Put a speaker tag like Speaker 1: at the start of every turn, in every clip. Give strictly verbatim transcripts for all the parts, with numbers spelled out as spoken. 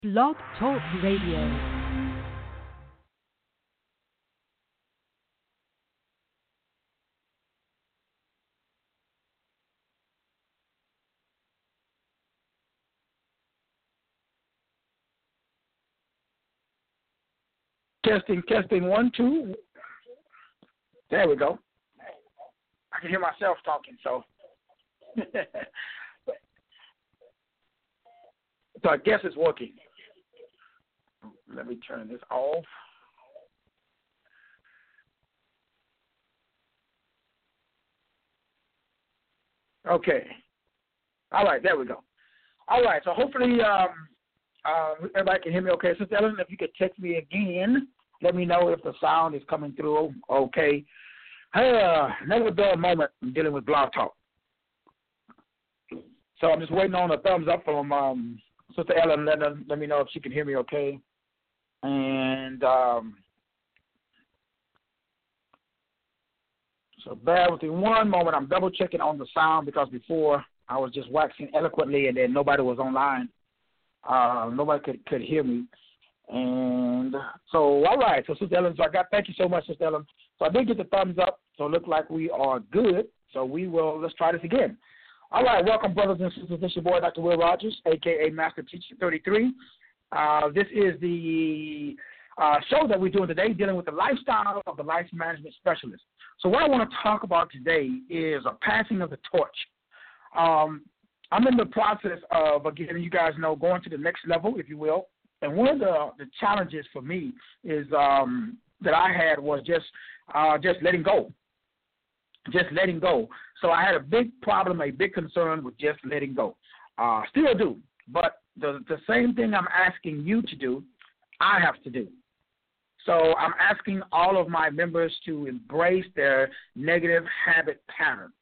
Speaker 1: Blog Talk Radio.
Speaker 2: Testing, testing, one, two. There we go. I can hear myself talking, so. So I guess it's working. Let me turn this off. Okay. All right, there we go. All right, so hopefully um, uh, everybody can hear me okay. Sister Ellen, if you could text me again, let me know if the sound is coming through okay. Uh, never a dull moment in dealing with Blog Talk. So I'm just waiting on a thumbs up from um, Sister Ellen. Let, let me know if she can hear me okay. And um, so bear with me one moment. I'm double checking on the sound because before I was just waxing eloquently and then nobody was online. Uh, nobody could, could hear me. And so, all right. So, Sister Ellen, so I got, thank you so much, Sister Ellen. So I did get the thumbs up. So it looked like we are good. So we will, let's try this again. All right. Welcome, brothers and sisters. This is your boy, Doctor Will Rogers, a k a. Master Teacher thirty-three. Uh, this is the uh, show that we're doing today, dealing with the lifestyle of the life management specialist. So what I want to talk about today is a passing of the torch. Um, I'm in the process of, again, you guys know, going to the next level, if you will. And one of the, the challenges for me is um, that I had was just uh, just letting go, just letting go. So I had a big problem, a big concern with just letting go. Uh, still do, but the, the same thing I'm asking you to do, I have to do. So I'm asking all of my members to embrace their negative habit pattern.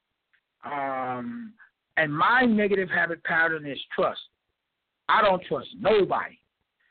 Speaker 2: Um, and my negative habit pattern is trust. I don't trust nobody.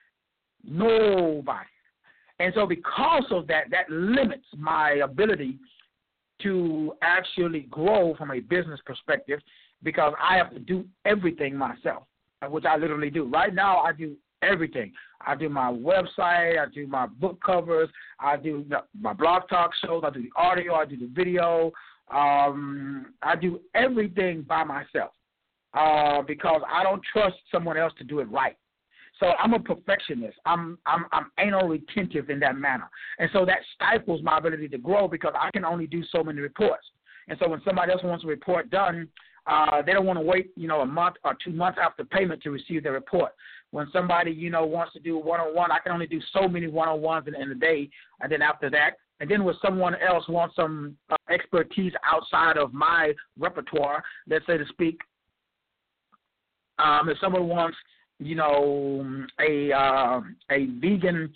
Speaker 2: Nobody. And so because of that, that limits my ability to actually grow from a business perspective because I have to do everything myself, which I literally do. Right now, I do everything. I do my website. I do my book covers. I do my blog talk shows. I do the audio. I do the video. Um, I do everything by myself uh, because I don't trust someone else to do it right. So I'm a perfectionist. I'm I'm I'm anal retentive in that manner. And so that stifles my ability to grow because I can only do so many reports. And so when somebody else wants a report done, uh, they don't want to wait, you know, a month or two months after payment to receive their report. When somebody, you know, wants to do one-on-one, I can only do so many one-on-ones in, in a day. And then after that, and then when someone else wants some uh, expertise outside of my repertoire, let's say to speak, um, if someone wants you know, a uh, a vegan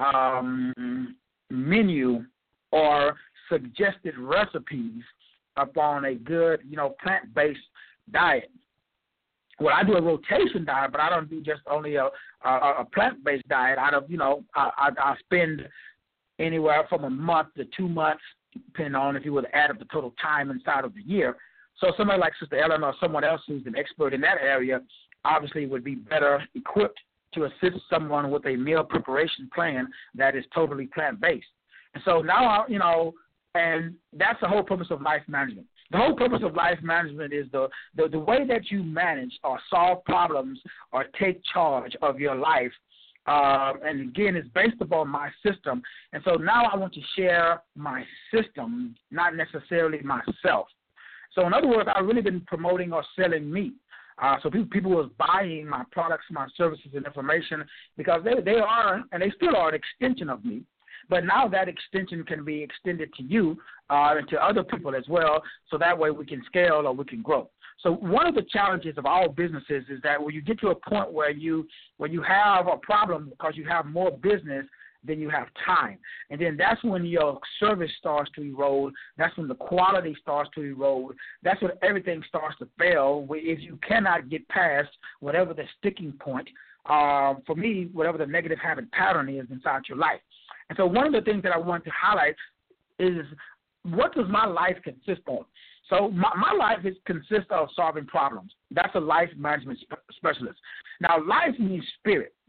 Speaker 2: um, menu or suggested recipes upon a good, you know, plant-based diet. Well, I do a rotation diet, but I don't do just only a, a, a plant-based diet. Out of, you know, I, I, I spend anywhere from a month to two months, depending on if you would add up the total time inside of the year. So somebody like Sister Ellen or someone else who's an expert in that area obviously would be better equipped to assist someone with a meal preparation plan that is totally plant-based. And so now, you know, and that's the whole purpose of life management. The whole purpose of life management is the, the, the way that you manage or solve problems or take charge of your life. Uh, and, again, it's based upon my system. And so now I want to share my system, not necessarily myself. So, in other words, I've really been promoting or selling me. Uh, so people, people was buying my products, my services, and information because they, they are, and they still are, an extension of me. But now that extension can be extended to you uh, and to other people as well, so that way we can scale or we can grow. So one of the challenges of all businesses is that when you get to a point where you when you have a problem because you have more business then you have time. And then that's when your service starts to erode. That's when the quality starts to erode. That's when everything starts to fail if you cannot get past whatever the sticking point, uh, for me, whatever the negative habit pattern is inside your life. And so one of the things that I want to highlight is what does my life consist of? So my, my life is consists of solving problems. That's a life management spe- specialist. Now, life means spirit.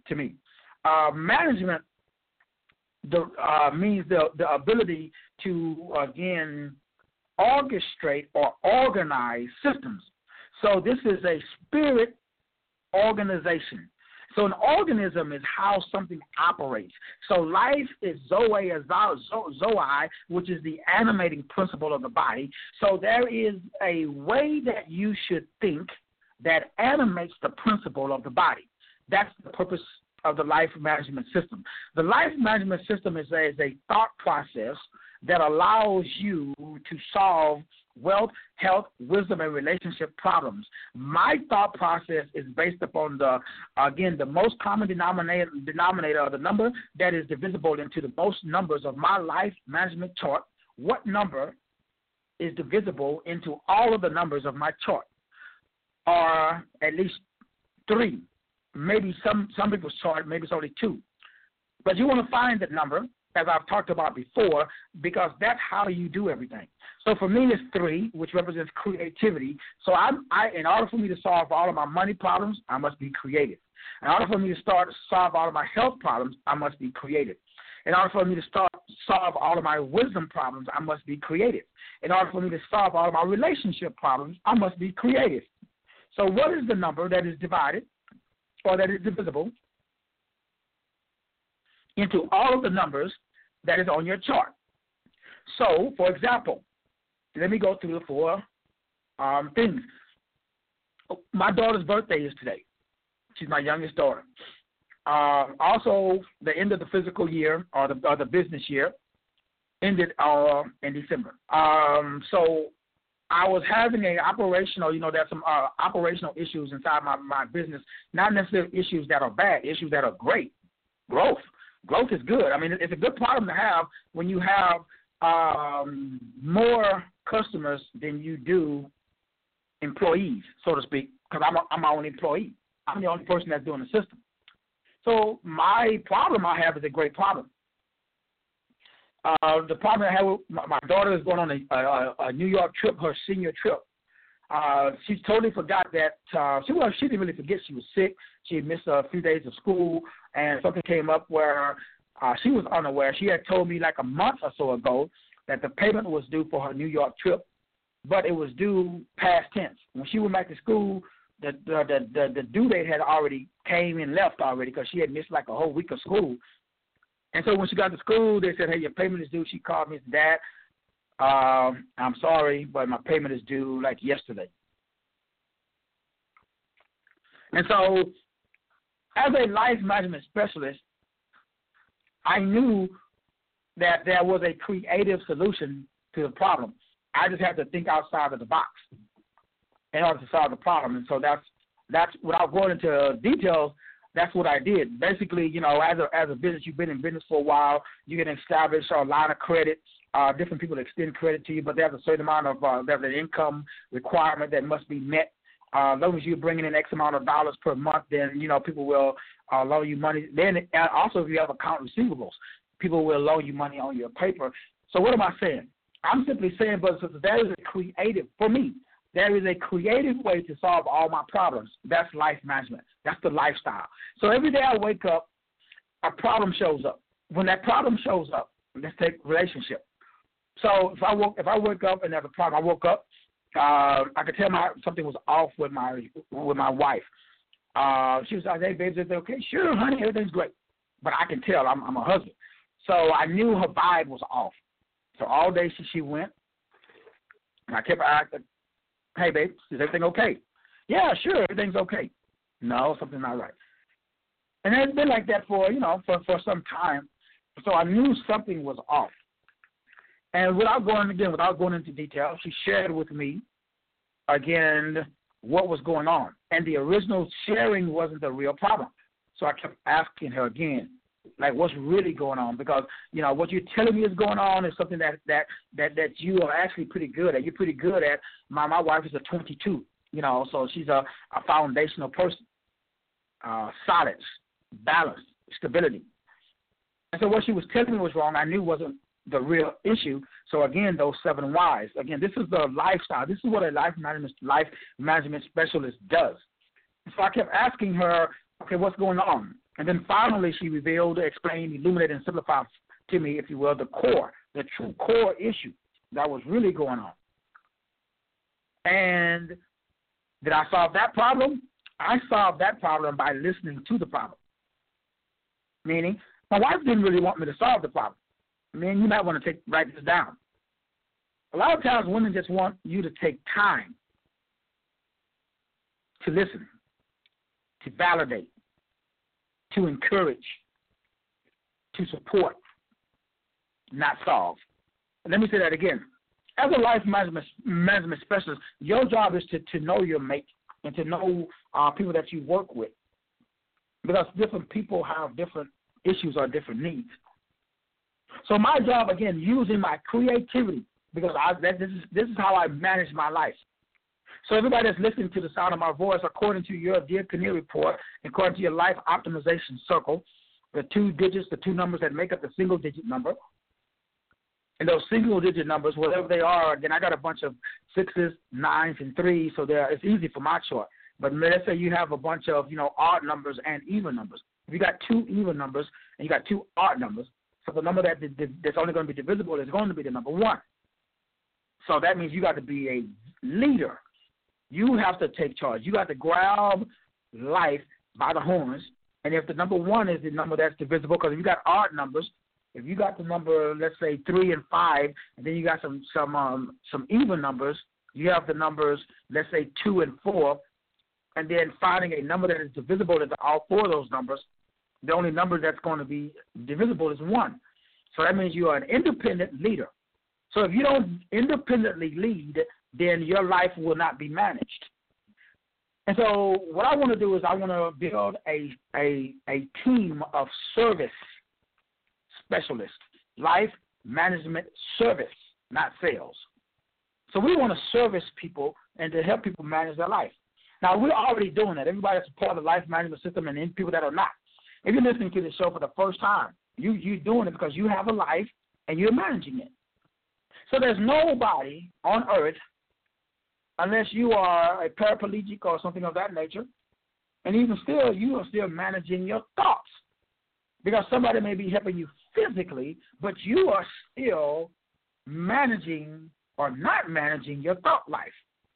Speaker 2: to me. Uh, management the, uh, means the, the ability to, again, orchestrate or organize systems. So this is a spirit organization. So an organism is how something operates. So life is Zoe, Zoe, which is the animating principle of the body. So there is a way that you should think that animates the principle of the body. That's the purpose of the life management system. The life management system is a, is a thought process that allows you to solve wealth, health, wisdom, and relationship problems. My thought process is based upon the, again, the most common denominator, denominator or the number that is divisible into the most numbers of my life management chart. What number is divisible into all of the numbers of my chart? Or at least three. Maybe some, some people's chart, maybe it's only two. But you want to find that number, as I've talked about before, because that's how you do everything. So for me, it's three, which represents creativity. So I'm, I, in order for me to solve all of my money problems, I must be creative. In order for me to start solve all of my health problems, I must be creative. In order for me to start solve all of my wisdom problems, I must be creative. In order for me to solve all of my relationship problems, I must be creative. So what is the number that is divided or that is divisible into all of the numbers that is on your chart? So, for example, let me go through the four um, things. My daughter's birthday is today. She's my youngest daughter. Uh, also, the end of the physical year or the, or the business year ended uh, in December. Um, so I was having a operational, you know, there's some uh, operational issues inside my, my business, not necessarily issues that are bad, issues that are great. Growth. Growth is good. I mean, it's a good problem to have when you have um, more customers than you do employees, so to speak, because I'm, a, I'm my own employee. I'm the only person that's doing the system. So my problem I have is a great problem. Uh, the problem I have with my, my daughter is going on a, a, a New York trip, her senior trip. Uh, she totally forgot that uh, she well, she didn't really forget she was sick. She had missed a few days of school, and something came up where uh, she was unaware. She had told me like a month or so ago that the payment was due for her New York trip, but it was due past tense. When she went back to school, the the the, the, the due date had already came and left already because she had missed like a whole week of school. And so when she got to school, they said, hey, your payment is due. She called me and said, Dad, um, I'm sorry, but my payment is due like yesterday. And so as a life management specialist, I knew that there was a creative solution to the problem. I just had to think outside of the box in order to solve the problem. And so that's, that's without going into details, that's what I did. Basically, you know, as a as a business, you've been in business for a while, you can establish a line of credit. Uh, different people extend credit to you, but there's a certain amount of uh, there's an income requirement that must be met. Uh, as long as you're bringing in X amount of dollars per month, then, you know, people will uh, loan you money. Then and also if you have account receivables, people will loan you money on your paper. So what am I saying? I'm simply saying, brothers and sisters, there is a creative, for me, there is a creative way to solve all my problems. That's life management. That's the lifestyle. So every day I wake up, a problem shows up. When that problem shows up, let's take relationship. So if I woke, if I wake up and there's a problem, I woke up, uh, I could tell my something was off with my with my wife. Uh, she was like, hey, babe, is it okay? Sure, honey, everything's great. But I can tell I'm, I'm a husband. So I knew her vibe was off. So all day she, she went, and I kept asking, hey, babe, is everything okay? Yeah, sure, everything's okay. No, something's not right. And it's been like that for, you know, for, for some time. So I knew something was off. And without going, again, without going into detail, she shared with me, again, what was going on. And the original sharing wasn't the real problem. So I kept asking her again, like, what's really going on? Because, you know, what you're telling me is going on is something that that that, that you are actually pretty good at. You're pretty good at. My my wife is a twenty-two, you know, so she's a, a foundational person, uh, solid, balanced, stability. And so what she was telling me was wrong, I knew wasn't the real issue. So, again, those seven whys. Again, this is the lifestyle. This is what a life management, life management specialist does. So I kept asking her, okay, what's going on? And then finally she revealed, explained, illuminated, and simplified to me, if you will, the core, the true core issue that was really going on. And did I solve that problem? I solved that problem by listening to the problem. Meaning, my wife didn't really want me to solve the problem. I mean, you might want to take write this down. A lot of times women just want you to take time to listen, to validate, to encourage, to support, not solve. And let me say that again. As a life management, management specialist, your job is to, to know your mate and to know uh, people that you work with, because different people have different issues or different needs. So my job, again, using my creativity, because I, that, this, is, this is how I manage my life. So everybody that's listening to the sound of my voice, according to your Dear Kinnear report, according to your life optimization circle, the two digits, the two numbers that make up the single-digit number, and those single-digit numbers, whatever they are, again, I got a bunch of sixes, nines, and threes, so it's easy for my chart. But let's say you have a bunch of, you know, odd numbers and even numbers. If you got two even numbers and you got two odd numbers, so the number that that's only going to be divisible is going to be the number one. So that means you got to be a leader. You have to take charge. You got to grab life by the horns. And if the number one is the number that's divisible, because if you got odd numbers, if you got the number, let's say three and five, and then you got some some um, some even numbers, you have the numbers, let's say two and four, and then finding a number that is divisible into all four of those numbers, the only number that's going to be divisible is one. So that means you are an independent leader. So if you don't independently lead, then your life will not be managed. And so what I want to do is I want to build a a, a team of service specialists, life management service, not sales. So we want to service people and to help people manage their life. Now, we're already doing that. Everybody that's a part of the life management system and then people that are not. If you're listening to the show for the first time, you, you're doing it because you have a life and you're managing it. So there's nobody on earth, unless you are a paraplegic or something of that nature, and even still, you are still managing your thoughts. Because somebody may be helping you physically, but you are still managing or not managing your thought life.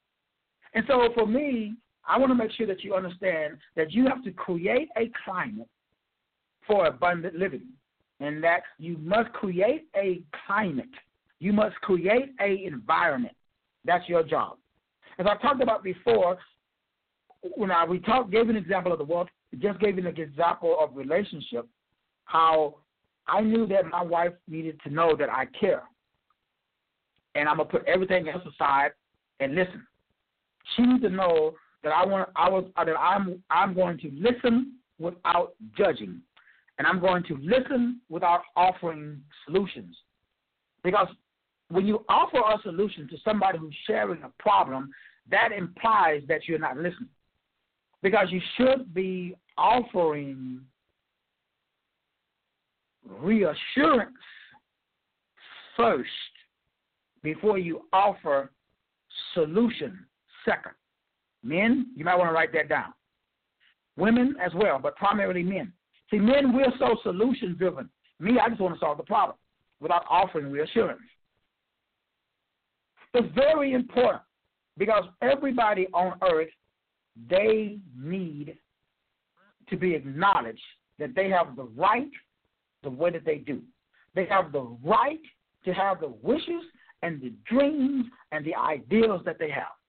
Speaker 2: And so for me, I want to make sure that you understand that you have to create a climate for abundant living, and that you must create a climate. You must create an environment. That's your job. As I talked about before, when I, we talked, gave an example of the world, just gave an example of relationship, how I knew that my wife needed to know that I care. And I'm going to put everything else aside and listen. She needs to know that I want I was that I'm I'm going to listen without judging. And I'm going to listen without offering solutions. Because when you offer a solution to somebody who's sharing a problem, that implies that you're not listening. Because you should be offering reassurance first before you offer solution second. Men, you might want to write that down. Women as well, but primarily men. See, men, we're so solution-driven. Me, I just want to solve the problem without offering reassurance. It's very important because everybody on earth, they need to be acknowledged that they have the right the way that they do. They have the right to have the wishes and the dreams and the ideals that they have.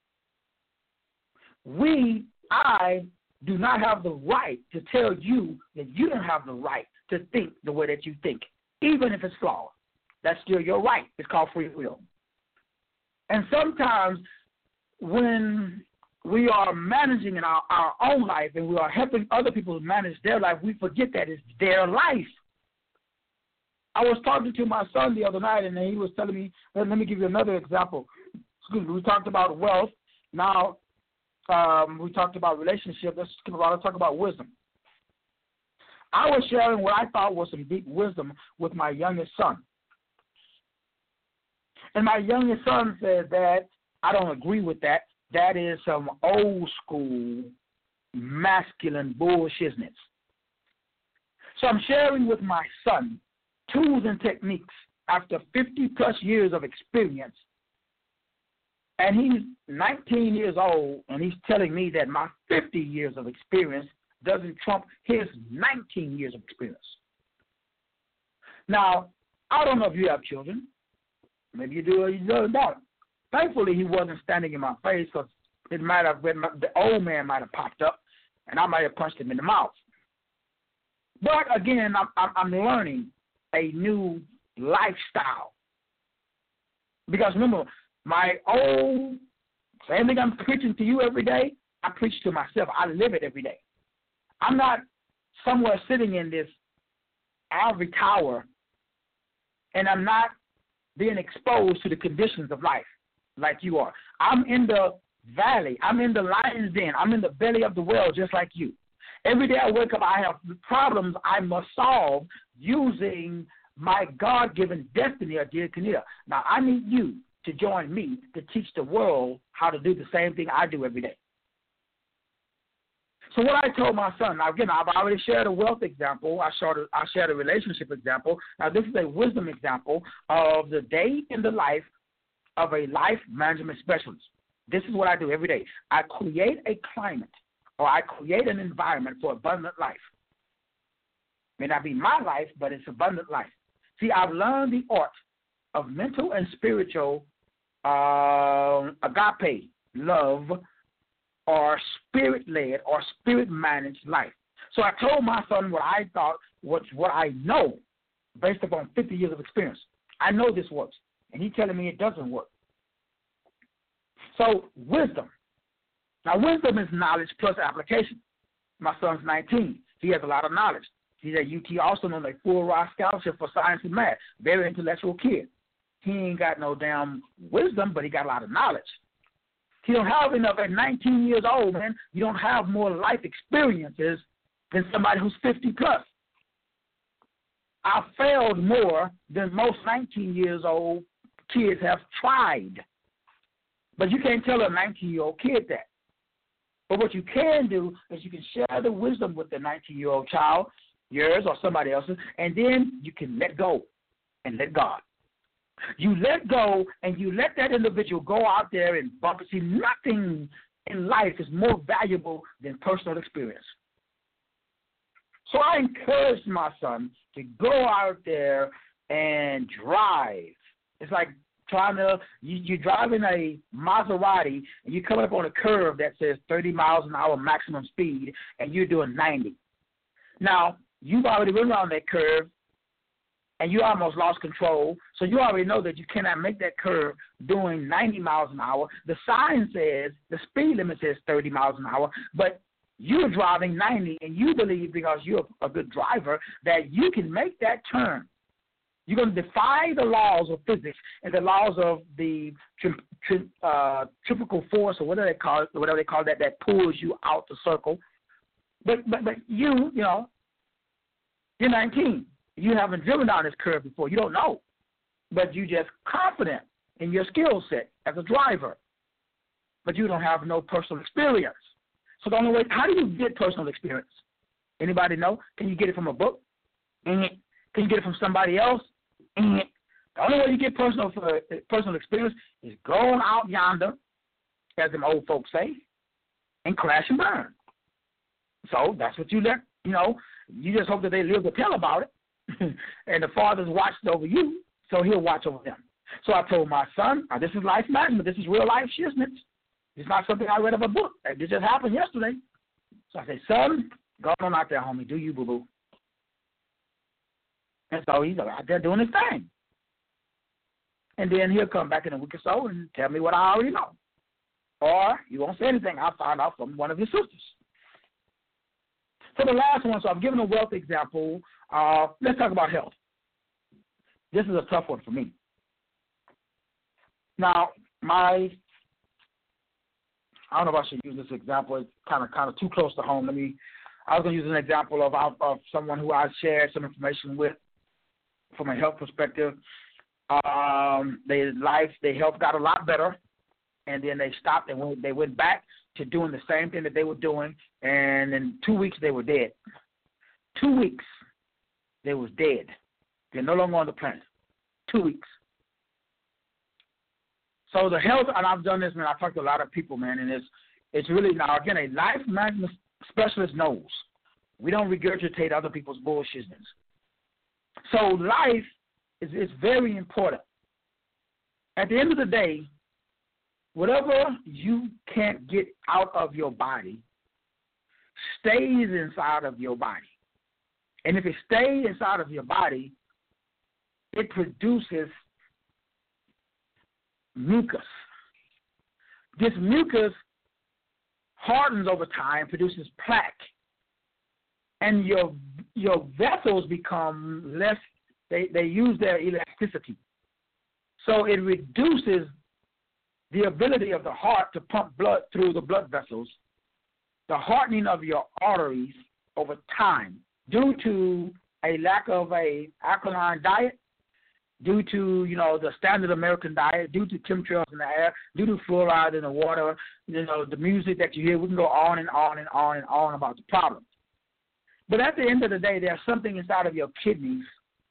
Speaker 2: We, I, do not have the right to tell you that you don't have the right to think the way that you think, even if it's flawed. That's still your right. It's called free will. And sometimes when we are managing in our, our own life and we are helping other people manage their life, we forget that it's their life. I was talking to my son the other night, and he was telling me, let me give you another example. Excuse me, we talked about wealth. Now, um, we talked about relationship. Let's talk about wisdom. I was sharing what I thought was some deep wisdom with my youngest son. And my youngest son said that I don't agree with that. That is some old school masculine bullshitness. So I'm sharing with my son tools and techniques after fifty plus years of experience. And he's nineteen years old, and he's telling me that my fifty years of experience doesn't trump his nineteen years of experience. Now, I don't know if you have children. Maybe you do or you don't. Thankfully, he wasn't standing in my face, because it might have been, the old man might have popped up, and I might have punched him in the mouth. But again, I'm, I'm learning a new lifestyle. Because remember, my old, same thing I'm preaching to you every day, I preach to myself. I live it every day. I'm not somewhere sitting in this ivory tower, and I'm not being exposed to the conditions of life like you are. I'm in the valley. I'm in the lion's den. I'm in the belly of the whale just like you. Every day I wake up, I have problems I must solve using my God-given destiny of dear Kania. Now, I need you to join me to teach the world how to do the same thing I do every day. So what I told my son, now again, I've already shared a wealth example. I shared a, I shared a relationship example. Now this is a wisdom example of the day in the life of a life management specialist. This is what I do every day. I create a climate, or I create an environment for abundant life. May not be my life, but it's abundant life. See, I've learned the art of mental and spiritual uh, agape love, or spirit-led or spirit-managed life. So I told my son what I thought, what, what I know, based upon fifty years of experience. I know this works, and he's telling me it doesn't work. So wisdom. Now, wisdom is knowledge plus application. My son's nineteen. He has a lot of knowledge. He's at U T Austin on a full ride scholarship for science and math. Very intellectual kid. He ain't got no damn wisdom, but he got a lot of knowledge. He don't have enough at nineteen years old, man. You don't have more life experiences than somebody who's fifty plus. I failed more than most nineteen years old kids have tried. But you can't tell a nineteen-year-old kid that. But what you can do is you can share the wisdom with the nineteen-year-old child, yours or somebody else's, and then you can let go and let God. You let go, and you let that individual go out there and bump it. See, nothing in life is more valuable than personal experience. So I encouraged my son to go out there and drive. It's like trying to, you, you're driving a Maserati, and you come up on a curve that says thirty miles an hour maximum speed, and you're doing ninety. Now, you've already been around that curve, and you almost lost control, so you already know that you cannot make that curve doing ninety miles an hour. The sign says, the speed limit says thirty miles an hour, but you're driving ninety, and you believe, because you're a good driver, that you can make that turn. You're going to defy the laws of physics and the laws of the tri- tri- uh, centrifugal force, or whatever they call it, whatever they call that, that pulls you out the circle. But but but you, you know, you're nineteen. You haven't driven down this curve before. You don't know. But you're just confident in your skill set as a driver. But you don't have no personal experience. So the only way, how do you get personal experience? Anybody know? Can you get it from a book? Mm-hmm. Can you get it from somebody else? Mm-hmm. The only way you get personal uh, personal experience is going out yonder, as them old folks say, and crash and burn. So that's what you let, you know, you just hope that they live to tell about it. And the Father's watched over you, so he'll watch over them. So I told my son, now, this is life management. This is real life shiznit. It's not something I read of a book. It just happened yesterday. So I said, son, go on out there, homie. Do you, boo-boo. And so he's out there doing his thing. And then he'll come back in a week or so and tell me what I already know. Or he won't say anything. I'll find out from one of his sisters. So the last one, so I'm giving a wealth example. Uh, let's talk about health. This is a tough one for me. Now, my, I don't know if I should use this example. It's kind of kind of too close to home. Let me, I was going to use an example of, of, of someone who I shared some information with from a health perspective. Um, their life, their health got a lot better, and then they stopped and went, they went back to doing the same thing that they were doing, and in two weeks they were dead. Two weeks. they was dead. They're no longer on the planet. Two weeks. So the health, and I've done this, man, I've talked to a lot of people, man, and it's it's really, now, again, a life management specialist knows. We don't regurgitate other people's bullshit. So life is, is very important. At the end of the day, whatever you can't get out of your body stays inside of your body. And if it stays inside of your body, it produces mucus. This mucus hardens over time, produces plaque, and your your vessels become less, they, they use their elasticity. So it reduces the ability of the heart to pump blood through the blood vessels, the hardening of your arteries over time due to a lack of a alkaline diet, due to, you know, the standard American diet, due to chemtrails in the air, due to fluoride in the water, you know, the music that you hear. We can go on and on and on and on about the problem. But at the end of the day, there's something inside of your kidneys.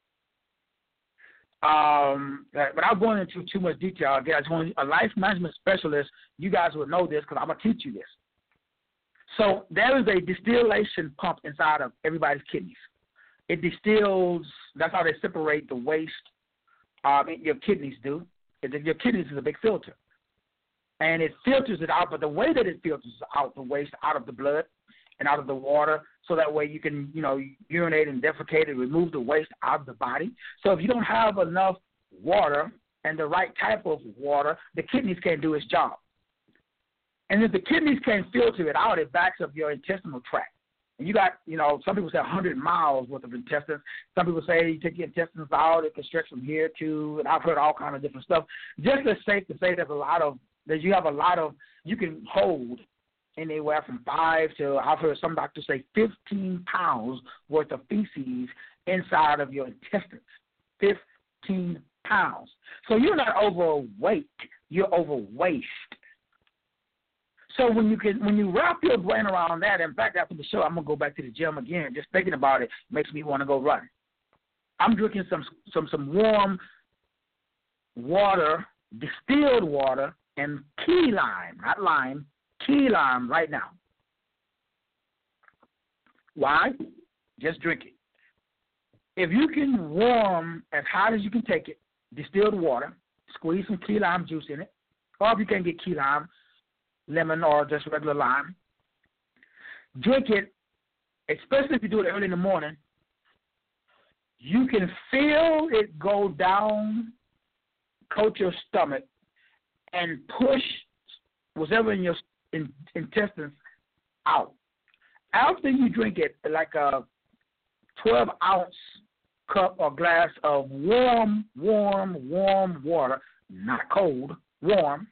Speaker 2: Um, that, without going into too much detail, again, I just want a life management specialist. You guys will know this because I'm going to teach you this. So there is a distillation pump inside of everybody's kidneys. It distills, that's how they separate the waste. Um, your kidneys do. Your kidneys is a big filter. And it filters it out, but the way that it filters out the waste out of the blood and out of the water, so that way you can, you know, urinate and defecate and remove the waste out of the body. So if you don't have enough water and the right type of water, the kidneys can't do its job. And if the kidneys can't filter it out, it backs up your intestinal tract. And you got, you know, some people say one hundred miles worth of intestines. Some people say you take your intestines out, it can stretch from here to, and I've heard all kinds of different stuff. Just as safe to say there's a lot of, that you have a lot of, you can hold anywhere from five to, I've heard some doctors say fifteen pounds worth of feces inside of your intestines. fifteen pounds. So you're not overweight, you're overwaste. So when you can, when you wrap your brain around that, in fact, after the show, I'm gonna go back to the gym again. Just thinking about it makes me want to go run. I'm drinking some some some warm water, distilled water, and key lime, not lime, key lime right now. Why? Just drink it. If you can warm as hot as you can take it, distilled water, squeeze some key lime juice in it, or if you can't get key lime, lemon or just regular lime. Drink it, especially if you do it early in the morning. You can feel it go down, coat your stomach, and push whatever in your in, intestines out. After you drink it, like a twelve ounce cup or glass of warm, warm, warm water, not cold, warm,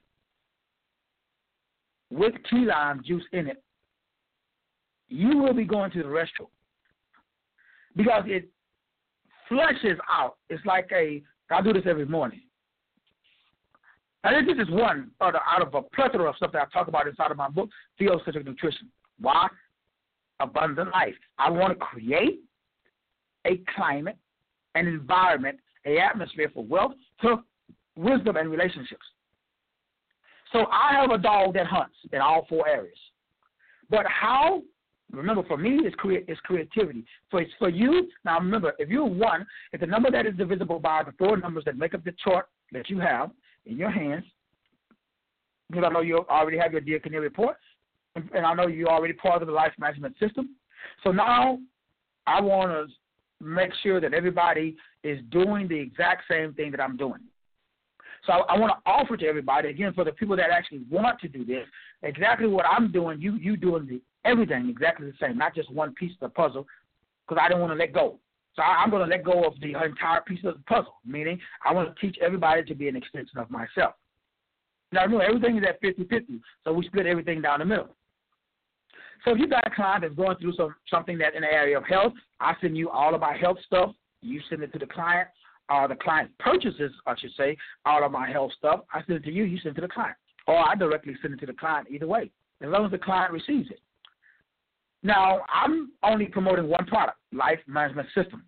Speaker 2: with key lime juice in it, you will be going to the restroom because it flushes out. It's like a, I do this every morning. And this is one out of a plethora of stuff that I talk about inside of my book, Theocentric Nutrition. Why? Abundant life. I want to create a climate, an environment, an atmosphere for wealth, for wisdom, and relationships. So I have a dog that hunts in all four areas. But how, remember, for me, it's, crea- it's creativity. For, it's for you, now remember, if you're one, it's a number that is divisible by the four numbers that make up the chart that you have in your hands. Because I know you already have your Dear Canary report, and, and I know you're already part of the life management system. So now I want to make sure that everybody is doing the exact same thing that I'm doing. So I, I want to offer to everybody, again, for the people that actually want to do this, exactly what I'm doing, you you doing the, everything exactly the same, not just one piece of the puzzle, because I don't want to let go. So I, I'm going to let go of the entire piece of the puzzle, meaning I want to teach everybody to be an extension of myself. Now, remember, everything is at fifty-fifty, so we split everything down the middle. So if you got a client that's going through some something that in the area of health, I send you all of my health stuff. You send it to the client. Or the client purchases, I should say, all of my health stuff. I send it to you. You send it to the client. Or I directly send it to the client either way, as long as the client receives it. Now, I'm only promoting one product, Life Management System.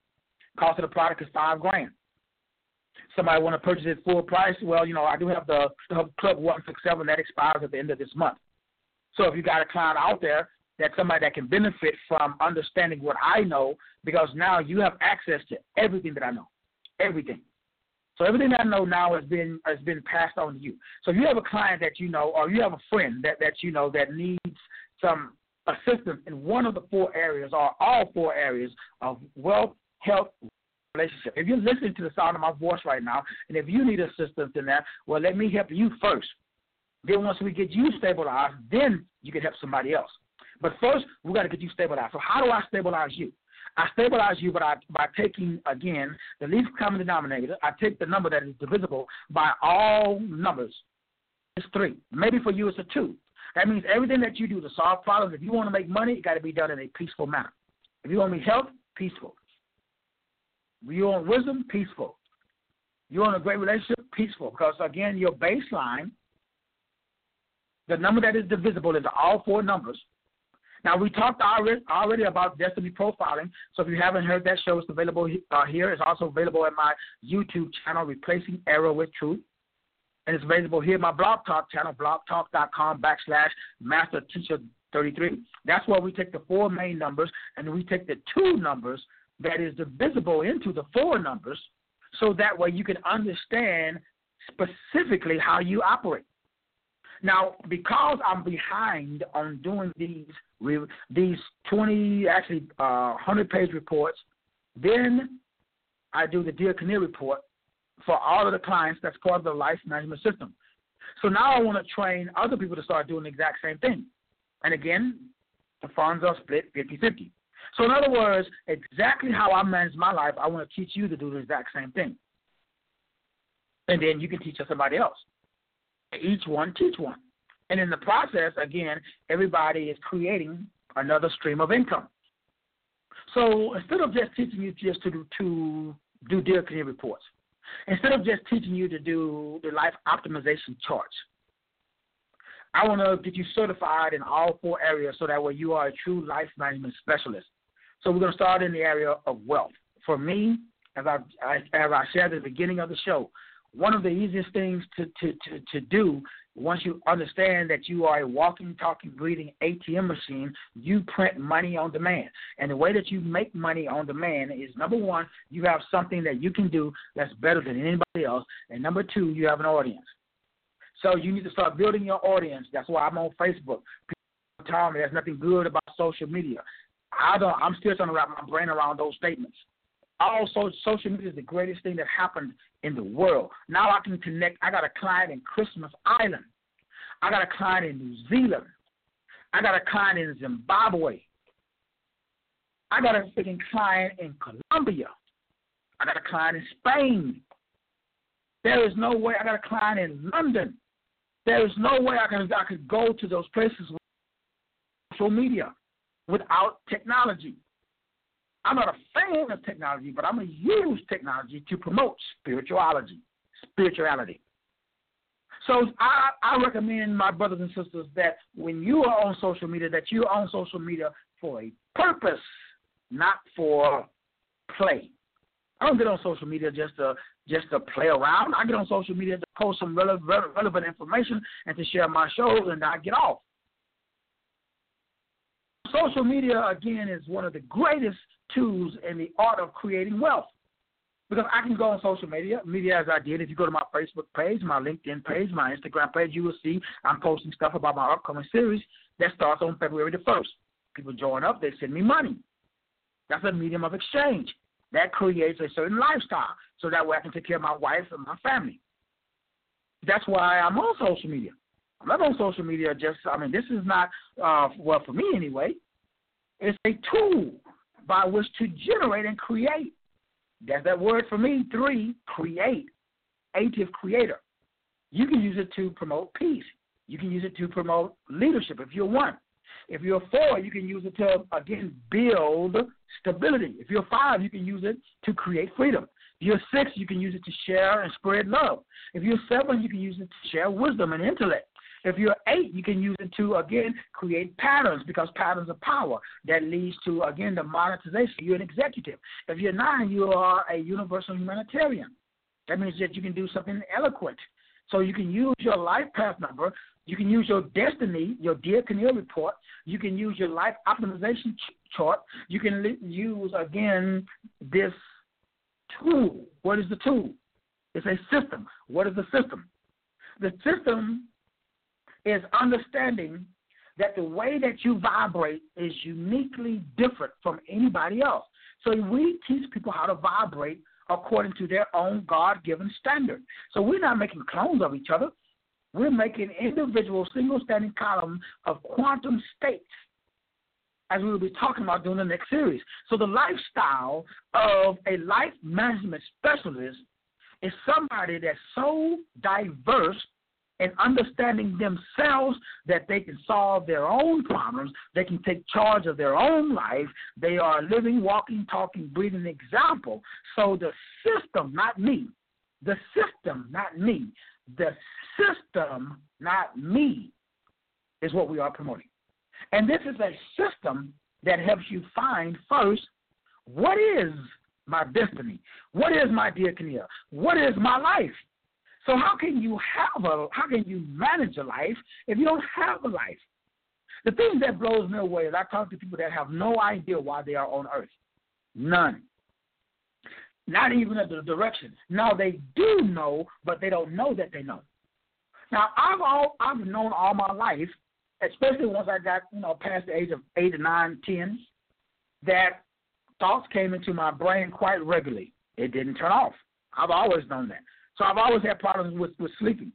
Speaker 2: Cost of the product is five grand. Somebody want to purchase it full price? Well, you know, I do have the Club one sixty-seven that expires at the end of this month. So if you got a client out there, that's somebody that can benefit from understanding what I know, because now you have access to everything that I know, everything. So everything that I know now has been has been passed on to you. So if you have a client that you know, or you have a friend that, that you know that needs some assistance in one of the four areas or all four areas of wealth, health, relationship. If you're listening to the sound of my voice right now, and if you need assistance in that, well, let me help you first. Then once we get you stabilized, then you can help somebody else. But first, we got to get you stabilized. So how do I stabilize you? I stabilize you by, by taking, again, the least common denominator. I take the number that is divisible by all numbers. It's three. Maybe for you it's a two. That means everything that you do to solve problems, if you want to make money, it got to be done in a peaceful manner. If you want to be health, peaceful. If you want wisdom, peaceful. You want a great relationship, peaceful. Because, again, your baseline, the number that is divisible into all four numbers. Now, we talked already, already about destiny profiling, so if you haven't heard that show, it's available uh, here. It's also available at my YouTube channel, Replacing Error with Truth. And it's available here at my Blog Talk channel, blogtalk.com backslash Master Teacher thirty-three. That's where we take the four main numbers, and we take the two numbers that is divisible into the four numbers, so that way you can understand specifically how you operate. Now, because I'm behind on doing these these twenty, actually uh, one hundred page reports, then I do the Dear Kinnear report for all of the clients that's part of the life management system. So now I want to train other people to start doing the exact same thing. And again, the funds are split fifty-fifty. So in other words, exactly how I manage my life, I want to teach you to do the exact same thing. And then you can teach somebody else. Each one teach one. And in the process, again, everybody is creating another stream of income. So instead of just teaching you just to do, to do Dear Kinnear reports, instead of just teaching you to do the life optimization charts, I want to get you certified in all four areas so that way you are a true life management specialist. So we're going to start in the area of wealth. For me, as I, I, as I shared at the beginning of the show, one of the easiest things to, to, to, to do once you understand that you are a walking, talking, breathing A T M machine, you print money on demand. And the way that you make money on demand is, number one, you have something that you can do that's better than anybody else. And number two, you have an audience. So you need to start building your audience. That's why I'm on Facebook. People tell me there's nothing good about social media. I don't, I'm still trying to wrap my brain around those statements. Also, social media is the greatest thing that happened in the world. Now I can connect. I got a client in Christmas Island. I got a client in New Zealand. I got a client in Zimbabwe. I got a freaking client in Colombia. I got a client in Spain. There is no way. I got a client in London. There is no way I could I could go to those places with social media without technology. I'm not a fan of technology, but I'm going to use technology to promote spirituality. Spirituality. So I, I recommend my brothers and sisters that when you are on social media, that you are on social media for a purpose, not for play. I don't get on social media just to just to play around. I get on social media to post some relevant, relevant information and to share my shows, and I get off. Social media, again, is one of the greatest tools in the art of creating wealth. Because I can go on social media, media as I did. If you go to my Facebook page, my LinkedIn page, my Instagram page, you will see I'm posting stuff about my upcoming series that starts on February the first. People join up, they send me money. That's a medium of exchange. That creates a certain lifestyle so that way I can take care of my wife and my family. That's why I'm on social media. I'm not on social media just, I mean, this is not, uh, well, for me anyway, it's a tool by which to generate and create. That's that word for me, three, create, active creator. You can use it to promote peace. You can use it to promote leadership if you're one. If you're four, you can use it to, again, build stability. If you're five, you can use it to create freedom. If you're six, you can use it to share and spread love. If you're seven, you can use it to share wisdom and intellect. If you're eight, you can use it to, again, create patterns because patterns are power. That leads to, again, the monetization. You're an executive. If you're nine, you are a universal humanitarian. That means that you can do something eloquent. So you can use your life path number. You can use your destiny, your Dear Kinnear report. You can use your life optimization ch- chart. You can li- use, again, this tool. What is the tool? It's a system. What is the system? The system is understanding that the way that you vibrate is uniquely different from anybody else. So we teach people how to vibrate according to their own God-given standard. So we're not making clones of each other. We're making individual single-standing column of quantum states, as we will be talking about during the next series. So the lifestyle of a life management specialist is somebody that's so diverse in understanding themselves that they can solve their own problems, they can take charge of their own life. They are a living, walking, talking, breathing example. So the system, not me, the system, not me, the system, not me, is what we are promoting. And this is a system that helps you find first, what is my destiny? What is my Dear Kinnear? What is my life? So how can you have a, how can you manage a life if you don't have a life? The thing that blows me away is I talk to people that have no idea why they are on earth. None. Not even the direction. Now they do know, but they don't know that they know. Now I've all I've known all my life, especially once I got, you know, past the age of eight or nine, ten, that thoughts came into my brain quite regularly. It didn't turn off. I've always known that. So I've always had problems with, with sleeping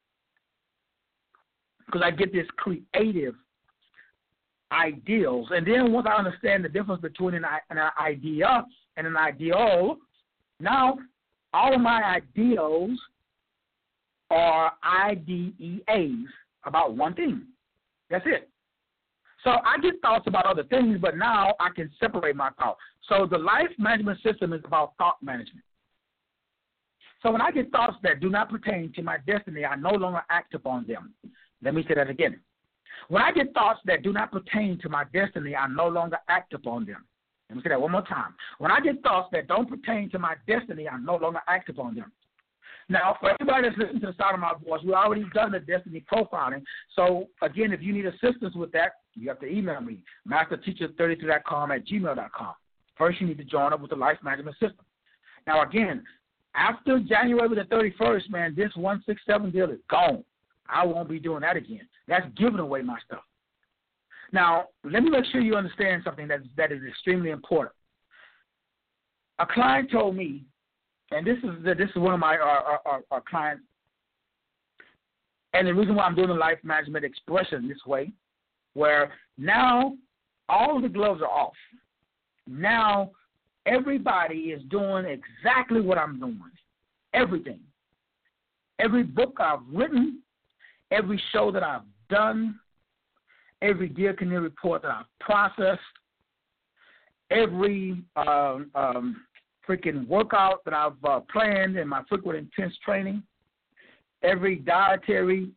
Speaker 2: because I get this creative ideals. And then once I understand the difference between an, an idea and an ideal, now all of my ideals are I D E As about one thing. That's it. So I get thoughts about other things, but now I can separate my thoughts. So the life management system is about thought management. So when I get thoughts that do not pertain to my destiny, I no longer act upon them. Let me say that again. When I get thoughts that do not pertain to my destiny, I no longer act upon them. Let me say that one more time. When I get thoughts that don't pertain to my destiny, I no longer act upon them. Now, for everybody that's listening to the sound of my voice, we've already done the destiny profiling. So, again, if you need assistance with that, you have to email me, master teacher thirty-two dot com at gmail dot com. First, you need to join up with the life management system. Now, again, after January the thirty-first, man, this one six seven deal is gone. I won't be doing that again. That's giving away my stuff. Now, let me make sure you understand something that, that is extremely important. A client told me, and this is the, this is one of my our, our, our clients, and the reason why I'm doing the life management expression this way, where now all the gloves are off. Now everybody is doing exactly what I'm doing. Everything. Every book I've written, every show that I've done, every Dear Kinnear report that I've processed, every um, um, freaking workout that I've uh, planned in my frequent intense training, every dietary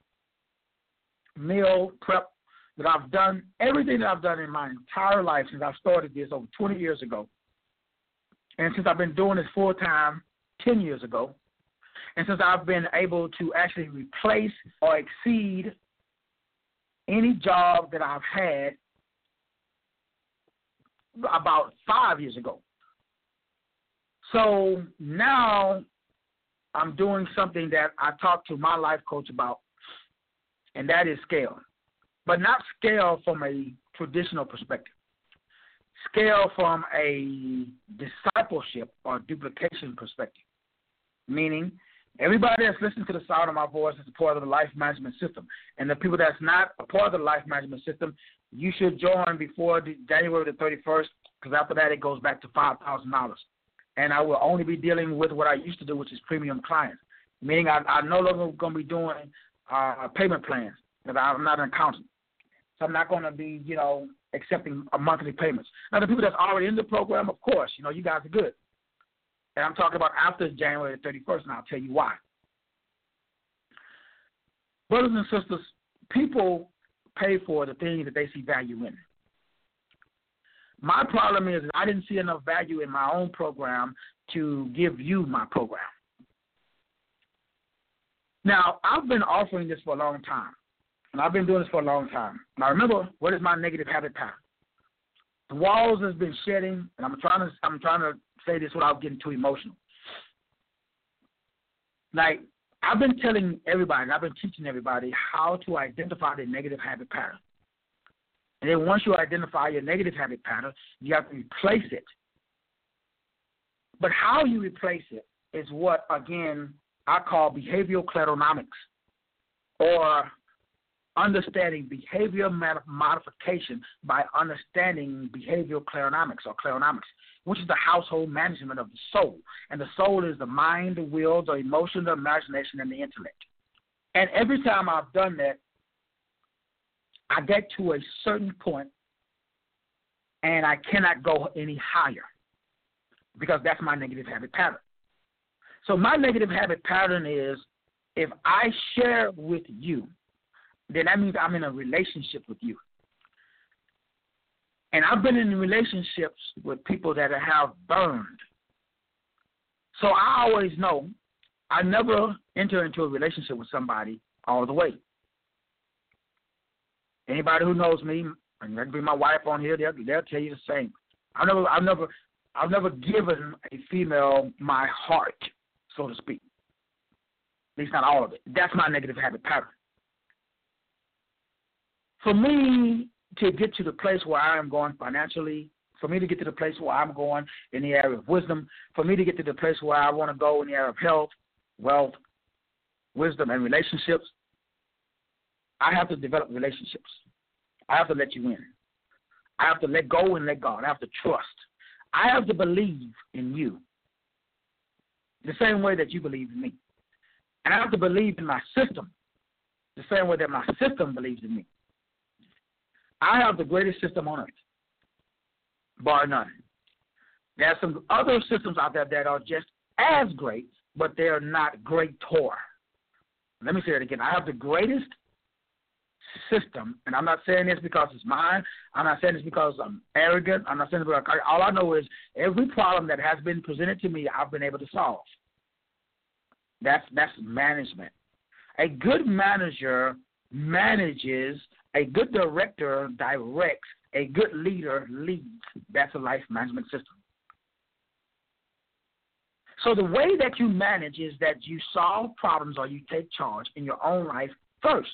Speaker 2: meal prep that I've done, everything that I've done in my entire life since I started this over twenty years ago, and since I've been doing this full-time ten years ago, and since I've been able to actually replace or exceed any job that I've had about five years ago. So now I'm doing something that I talked to my life coach about, and that is scale. But not scale from a traditional perspective. Scale from a discipleship or duplication perspective. Meaning, everybody that's listening to the sound of my voice is a part of the life management system. And the people that's not a part of the life management system, you should join before the January the thirty-first, because after that it goes back to five thousand dollars. And I will only be dealing with what I used to do, which is premium clients. Meaning I, I'm no longer going to be doing uh, payment plans, because I'm not an accountant. So I'm not going to be, you know, accepting a monthly payments. Now, the people that's already in the program, of course, you know, you guys are good. And I'm talking about after January the thirty-first, and I'll tell you why. Brothers and sisters, people pay for the things that they see value in. My problem is that I didn't see enough value in my own program to give you my program. Now, I've been offering this for a long time, and I've been doing this for a long time. Now, remember, what is my negative habit pattern? The walls has been shedding, and I'm trying to I'm trying to say this without getting too emotional. Like, I've been telling everybody, I've been teaching everybody how to identify the negative habit pattern. And then once you identify your negative habit pattern, you have to replace it. But how you replace it is what, again, I call behavioral cladonomics, or understanding behavior modification by understanding behavioral cladonomics, or cladonomics, which is the household management of the soul. And the soul is the mind, the will, the emotion, the imagination, and the intellect. And every time I've done that, I get to a certain point, and I cannot go any higher because that's my negative habit pattern. So my negative habit pattern is, if I share with you, then that means I'm in a relationship with you. And I've been in relationships with people that have burned. So I always know I never enter into a relationship with somebody all the way. Anybody who knows me, and that can be my wife on here, they'll, they'll tell you the same. I've never, I've never, I've never given a female my heart, so to speak. At least not all of it. That's my negative habit pattern. For me to get to the place where I am going financially, for me to get to the place where I'm going in the area of wisdom, for me to get to the place where I want to go in the area of health, wealth, wisdom, and relationships, I have to develop relationships. I have to let you in. I have to let go and let God. I have to trust. I have to believe in you the same way that you believe in me. And I have to believe in my system the same way that my system believes in me. I have the greatest system on earth, bar none. There are some other systems out there that are just as great, but they're not greater. Let me say it again. I have the greatest system, and I'm not saying this because it's mine. I'm not saying this because I'm arrogant. I'm not saying this because all I know is every problem that has been presented to me, I've been able to solve. That's that's management. A good manager manages. A good director directs. A good leader leads. That's a life management system. So the way that you manage is that you solve problems or you take charge in your own life first.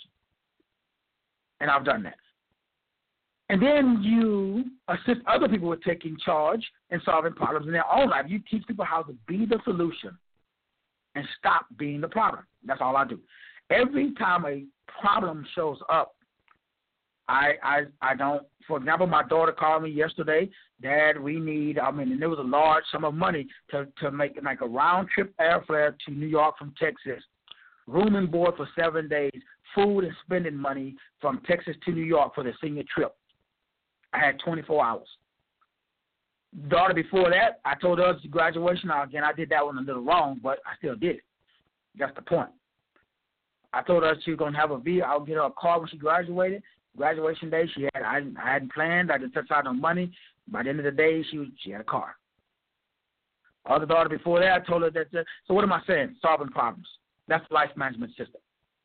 Speaker 2: And I've done that. And then you assist other people with taking charge and solving problems in their own life. You teach people how to be the solution and stop being the problem. That's all I do. Every time a problem shows up, I, I I don't, for example, my daughter called me yesterday, Dad, we need, I mean, and there was a large sum of money to, to make like a round-trip airfare to New York from Texas, room and board for seven days, food and spending money from Texas to New York for the senior trip. I had twenty-four hours. Daughter before that, I told her it's graduation. Now, again, I did that one a little wrong, but I still did it. That's the point. I told her she was going to have a vehicle. I'll get her a car when she graduated. Graduation day, she had I, I hadn't planned. I didn't touch out no money. By the end of the day, she was, she had a car. Other daughter before that, I told her that. Uh, so what am I saying? Solving problems. That's the life management system.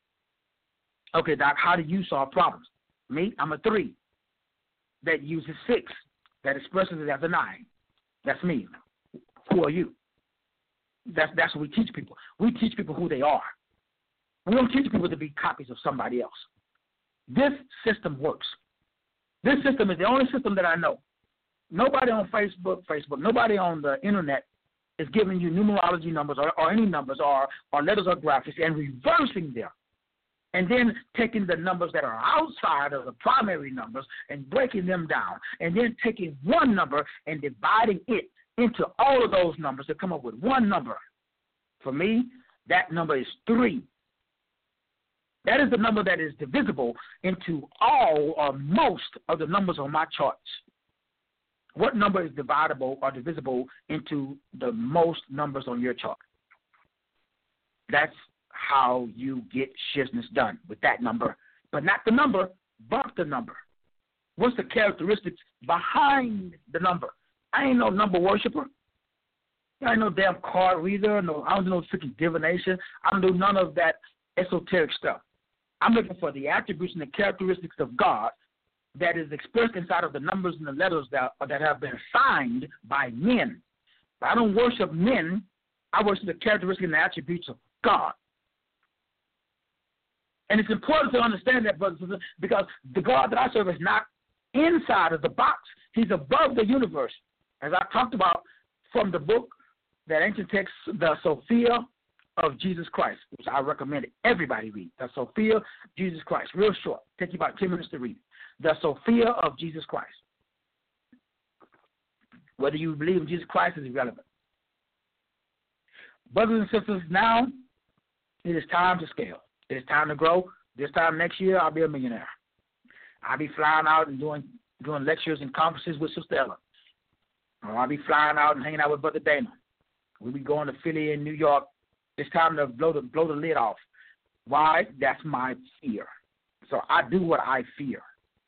Speaker 2: Okay, Doc, how do you solve problems? Me, I'm a three that uses six, that expresses it as a nine. That's me. Who are you? That's that's what we teach people. We teach people who they are. We don't teach people to be copies of somebody else. This system works. This system is the only system that I know. Nobody on Facebook, Facebook, nobody on the internet is giving you numerology numbers or, or any numbers or, or letters or graphics and reversing them. And then taking the numbers that are outside of the primary numbers and breaking them down. And then taking one number and dividing it into all of those numbers to come up with one number. For me, that number is three. That is the number that is divisible into all or most of the numbers on my charts. What number is dividable or divisible into the most numbers on your chart? That's how you get business done with that number. But not the number, but the number. What's the characteristics behind the number? I ain't no number worshiper. I ain't no damn card reader. No, I don't do no freaking divination. I don't do none of that esoteric stuff. I'm looking for the attributes and the characteristics of God that is expressed inside of the numbers and the letters that, that have been assigned by men. But I don't worship men. I worship the characteristics and the attributes of God. And it's important to understand that, brothers and sisters, because the God that I serve is not inside of the box. He's above the universe. As I talked about from the book, that ancient text, the Sophia of Jesus Christ, which I recommend everybody read. The Sophia of Jesus Christ. Real short. Take you about ten minutes to read it. The Sophia of Jesus Christ. Whether you believe in Jesus Christ is irrelevant. Brothers and sisters, now it is time to scale. It is time to grow. This time next year, I'll be a millionaire. I'll be flying out and doing doing lectures and conferences with Sister Ella. Or I'll be flying out and hanging out with Brother Dana. We'll be going to Philly and New York. It's time to blow the blow the lid off. Why? That's my fear. So I do what I fear.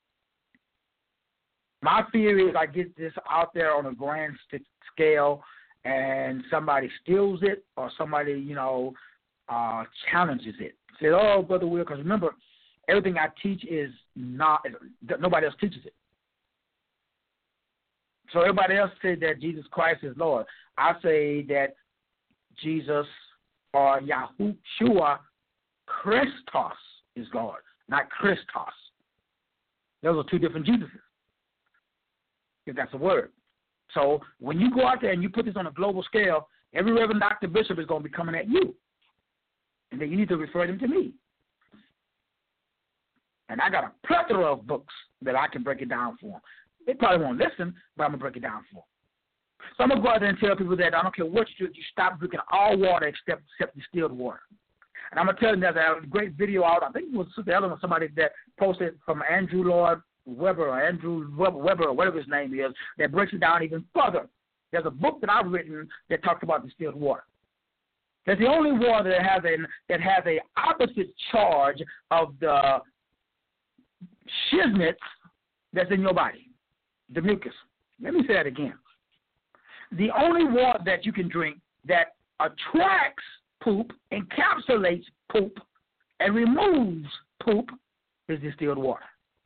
Speaker 2: My fear is I get this out there on a grand st- scale and somebody steals it or somebody, you know, uh, challenges it. Say, oh, Brother Will, because remember, everything I teach is not, nobody else teaches it. So everybody else says that Jesus Christ is Lord. I say that Jesus or Yahushua Christos is Lord, not Christos. Those are two different Jesuses, if that's a word. So when you go out there and you put this on a global scale, every Reverend Doctor Bishop is going to be coming at you. And then you need to refer them to me. And I got a plethora of books that I can break it down for them. They probably won't listen, but I'm going to break it down for them. So I'm going to go out there and tell people that I don't care what you do, you stop drinking all water except, except distilled water. And I'm going to tell them that there's a great video out. I think it was Sister Ellen or somebody that posted from Andrew Lloyd Webber or Andrew Webber or whatever his name is that breaks it down even further. There's a book that I've written that talks about distilled water. That's the only water that has a that has a opposite charge of the shiznits that's in your body, the mucus. Let me say that again. The only water that you can drink that attracts poop, encapsulates poop, and removes poop is distilled water.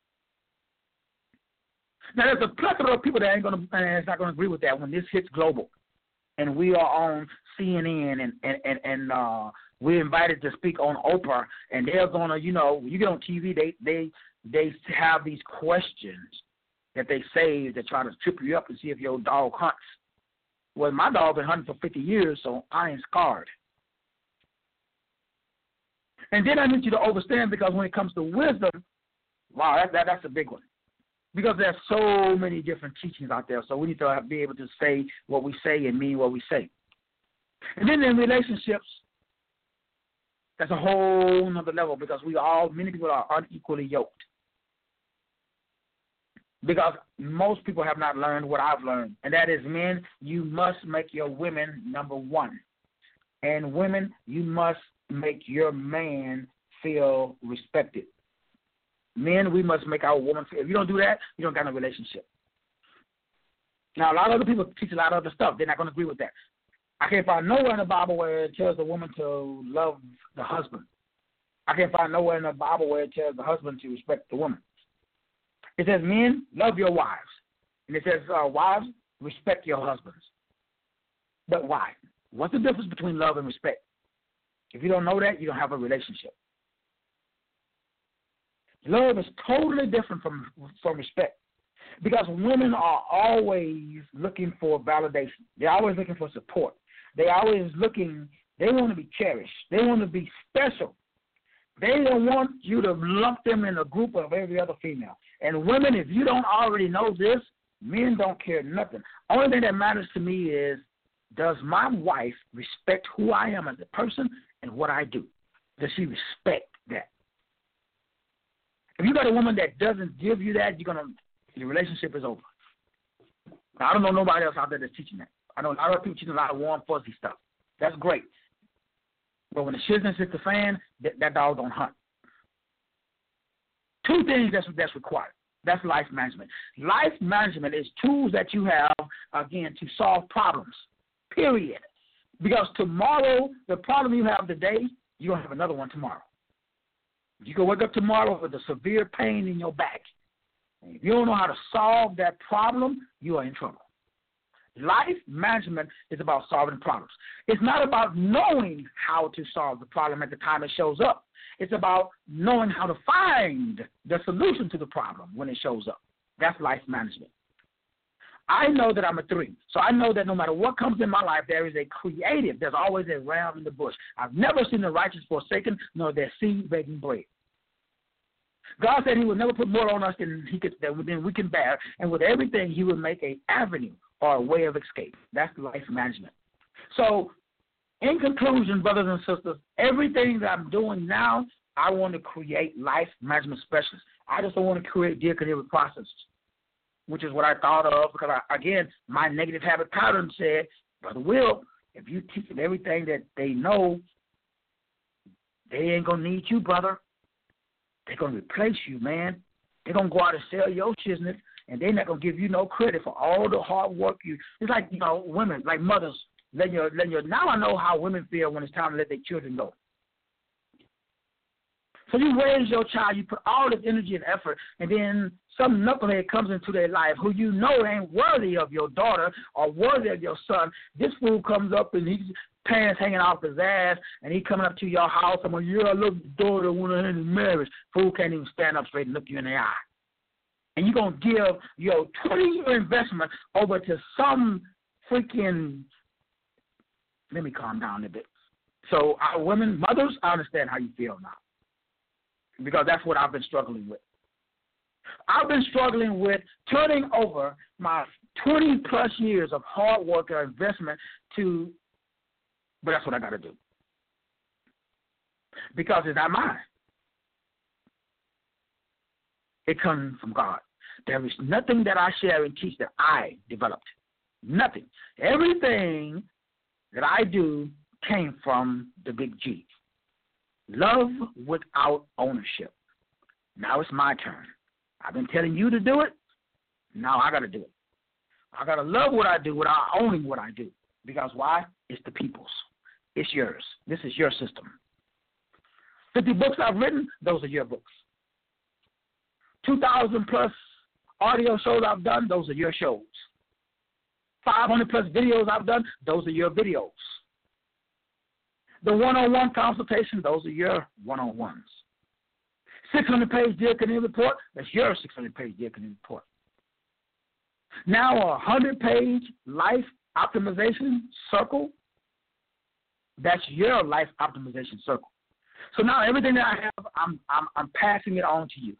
Speaker 2: Now, there's a plethora of people that ain't going to, and not going to agree with that when this hits global, and we are on C N N and and and, and uh, we're invited to speak on Oprah, and they're going to, you know, you get on T V, they they they have these questions that they say that try to trip you up and see if your dog hunts. Well, my dog been hunting for fifty years, so I ain't scarred. And then I need you to understand, because when it comes to wisdom, wow, that, that that's a big one. Because there's so many different teachings out there, so we need to be able to say what we say and mean what we say. And then in relationships, that's a whole nother level, because we all, many people are unequally yoked. Because most people have not learned what I've learned, and that is, men, you must make your women number one. And women, you must make your man feel respected. Men, we must make our woman feel. If you don't do that, you don't got no relationship. Now, a lot of other people teach a lot of other stuff. They're not going to agree with that. I can't find nowhere in the Bible where it tells the woman to love the husband. I can't find nowhere in the Bible where it tells the husband to respect the woman. It says, men, love your wives. And it says, uh, wives, respect your husbands. But why? What's the difference between love and respect? If you don't know that, you don't have a relationship. Love is totally different from, from respect, because women are always looking for validation. They're always looking for support. They're always looking, they want to be cherished. They want to be special. They don't want you to lump them in a group of every other female. And women, if you don't already know this, men don't care nothing. Only thing that matters to me is, does my wife respect who I am as a person and what I do? Does she respect that? If you got a woman that doesn't give you that, you're gonna, your relationship is over. Now, I don't know nobody else out there that's teaching that. I know a lot of people teaching a lot of warm, fuzzy stuff. That's great. But when the shiznit hits the fan, that, that dog don't hunt. Two things that's, that's required. That's life management. Life management is tools that you have, again, to solve problems, period. Because tomorrow, the problem you have today, you're going to have another one tomorrow. You can wake up tomorrow with a severe pain in your back. If you don't know how to solve that problem, you are in trouble. Life management is about solving problems. It's not about knowing how to solve the problem at the time it shows up. It's about knowing how to find the solution to the problem when it shows up. That's life management. I know that I'm a three, so I know that no matter what comes in my life, there is a creative. There's always a ram in the bush. I've never seen the righteous forsaken, nor their seed begging bread. God said he would never put more on us than he could, than we can bear, and with everything, he would make an avenue or a way of escape. That's life management. So, in conclusion, brothers and sisters, everything that I'm doing now, I want to create life management specialists. I just don't want to create deacon processes, which is what I thought of because, I, again, my negative habit pattern said, Brother Will, if you teach them everything that they know, they ain't going to need you, brother. They're going to replace you, man. They're going to go out and sell your business, and they're not going to give you no credit for all the hard work you – it's like, you know, women, like mothers, letting your, letting your – now I know how women feel when it's time to let their children go. So you raise your child, you put all this energy and effort, and then some knucklehead comes into their life who you know ain't worthy of your daughter or worthy of your son. This fool comes up and he's pants hanging off his ass, and he coming up to your house and like, yeah, I love your daughter, I want to end his marriage. Fool can't even stand up straight and look you in the eye. And you're going to give your twenty-year investment over to some freaking, let me calm down a bit. So our women, mothers, I understand how you feel now. Because that's what I've been struggling with. I've been struggling with turning over my twenty-plus years of hard work or investment to, but that's what I got to do. Because it's not mine. It comes from God. There is nothing that I share and teach that I developed. Nothing. Everything that I do came from the big G. Love without ownership. Now it's my turn. I've been telling you to do it. Now I got to do it. I got to love what I do without owning what I do. Because why? It's the people's. It's yours. This is your system. fifty books I've written, those are your books. two thousand plus audio shows I've done, those are your shows. five hundred plus videos I've done, those are your videos. The one-on-one consultation, those are your one-on-ones. six hundred page Dear Canadian report, that's your six hundred page Dear Canadian report. Now a one hundred page life optimization circle, that's your life optimization circle. So now everything that I have, I'm, I'm, I'm passing it on to you.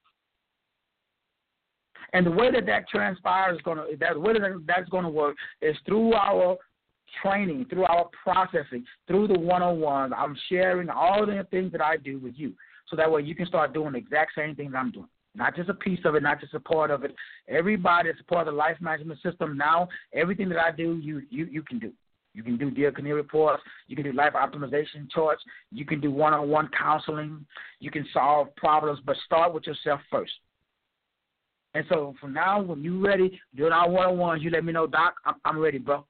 Speaker 2: And the way that that transpires is going to, that the way that that's going to work is through our training, through our processing, through the one-on-ones. I'm sharing all the things that I do with you. So that way you can start doing the exact same things I'm doing. Not just a piece of it, not just a part of it. Everybody that's a part of the life management system now, everything that I do, you you, you can do. You can do Dear Canadian reports. You can do life optimization charts. You can do one-on-one counseling. You can solve problems, but start with yourself first. And so from now, when you're ready, doing our one-on-ones, you let me know, Doc, I'm, I'm ready, bro.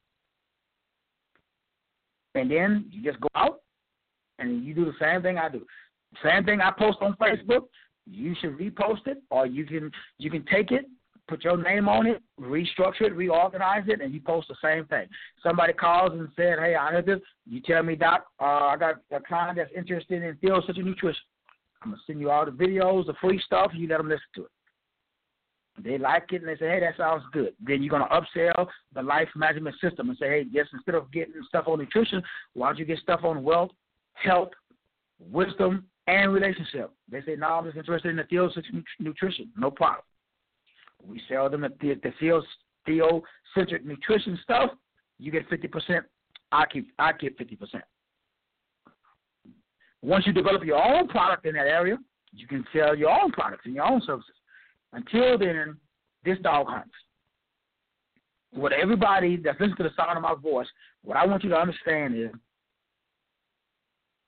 Speaker 2: And then you just go out and you do the same thing I do. Same thing I post on Facebook, you should repost it, or you can you can take it, put your name on it, restructure it, reorganize it, and you post the same thing. Somebody calls and said, hey, I heard this. You tell me, Doc, uh, I got a client that's interested in Theo Centric Nutrition. I'm going to send you all the videos, the free stuff, and you let them listen to it. They like it, and they say, hey, that sounds good. Then you're going to upsell the life management system and say, hey, just instead of getting stuff on nutrition, why don't you get stuff on wealth, health, wisdom, and relationship? They say, no, I'm just interested in the Theo-centric nutrition. No problem. We sell them the, the Theo-centric nutrition stuff. You get fifty percent. I keep, I keep fifty percent. Once you develop your own product in that area, you can sell your own products and your own services. Until then, this dog hunts. What everybody that's listening to the sound of my voice, what I want you to understand is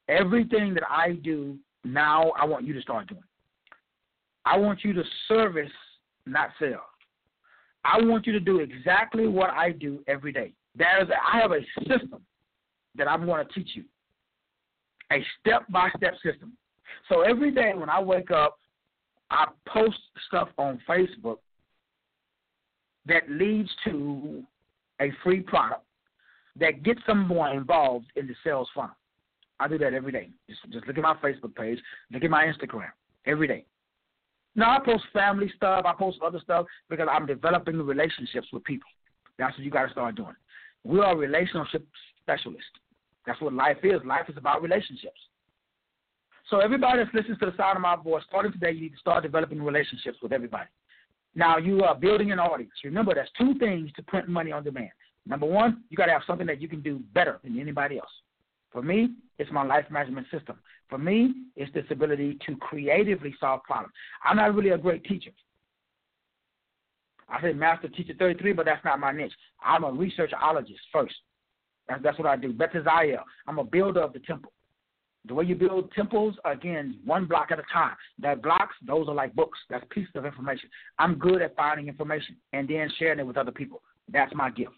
Speaker 2: Everything that I do now, I want you to start doing. I want you to service, not sell. I want you to do exactly what I do every day. There's a, I have a system that I'm going to teach you, a step-by-step system. So every day when I wake up, I post stuff on Facebook that leads to a free product that gets someone involved in the sales funnel. I do that every day. Just, just look at my Facebook page, look at my Instagram, every day. Now, I post family stuff, I post other stuff because I'm developing relationships with people. That's what you got to start doing. We are relationship specialists. That's what life is. Life is about relationships. So everybody that listens to the sound of my voice, starting today, you need to start developing relationships with everybody. Now, you are building an audience. Remember, there's two things to print money on demand. Number one, you got to have something that you can do better than anybody else. For me, it's my life management system. For me, it's this ability to creatively solve problems. I'm not really a great teacher. I say master teacher thirty-three, but that's not my niche. I'm a researchologist first. That's, that's what I do. Betzaziel. I'm a builder of the temple. The way you build temples, again, one block at a time. That blocks, those are like books. That's pieces of information. I'm good at finding information and then sharing it with other people. That's my gift.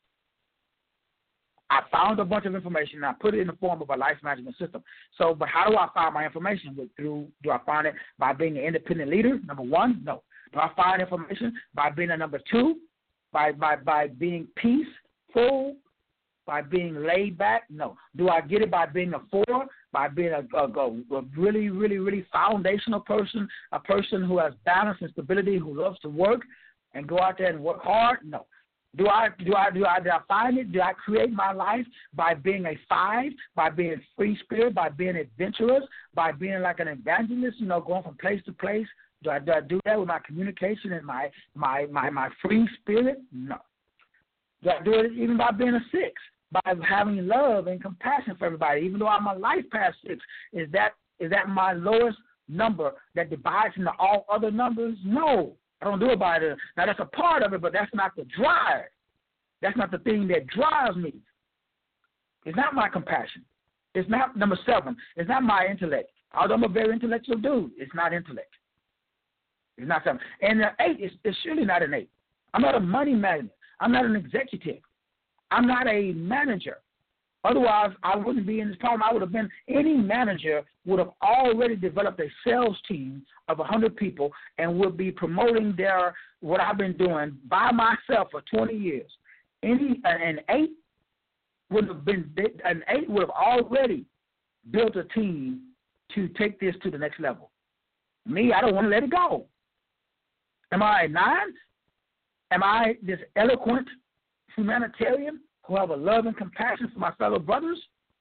Speaker 2: I found a bunch of information, and I put it in the form of a life management system. So, but how do I find my information? With, through, do I find it by being an independent leader, number one? No. Do I find information by being a number two, by, by, by being peaceful, by being laid back? No. Do I get it by being a four, by being a, a, a really, really, really foundational person, a person who has balance and stability, who loves to work and go out there and work hard? No. Do I do I do I do I find it? Do I create my life by being a five, by being free spirit, by being adventurous, by being like an evangelist, you know, going from place to place? Do I do, I do that with my communication and my, my, my, my free spirit? No. Do I do it even by being a six, by having love and compassion for everybody, even though I'm a life past six? Is that is that my lowest number that divides into all other numbers? No. I don't do it by the, now that's a part of it, but that's not the drive. That's not the thing that drives me. It's not my compassion. It's not number seven. It's not my intellect. Although I'm a very intellectual dude, it's not intellect. It's not seven. And the eight is it's surely not an eight. I'm not a money magnet. I'm not an executive. I'm not a manager. Otherwise, I wouldn't be in this problem. I would have been, any manager would have already developed a sales team of one hundred people and would be promoting their, what I've been doing by myself for twenty years. Any, an eight would have been, an eight would have already built a team to take this to the next level. Me, I don't want to let it go. Am I a nine? Am I this eloquent humanitarian who have a love and compassion for my fellow brothers?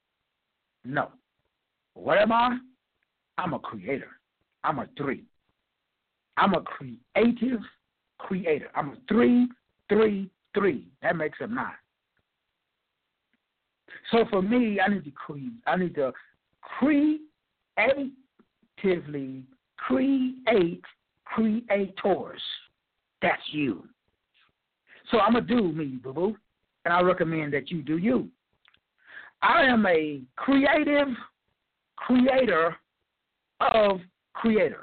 Speaker 2: No. What am I? I'm a creator. I'm a three. I'm a creative creator. I'm a three, three, three. That makes a nine. So for me, I need to create. I need to creatively create creators. That's you. So I'm gonna do me, boo boo. And I recommend that you do you. I am a creative creator of creators.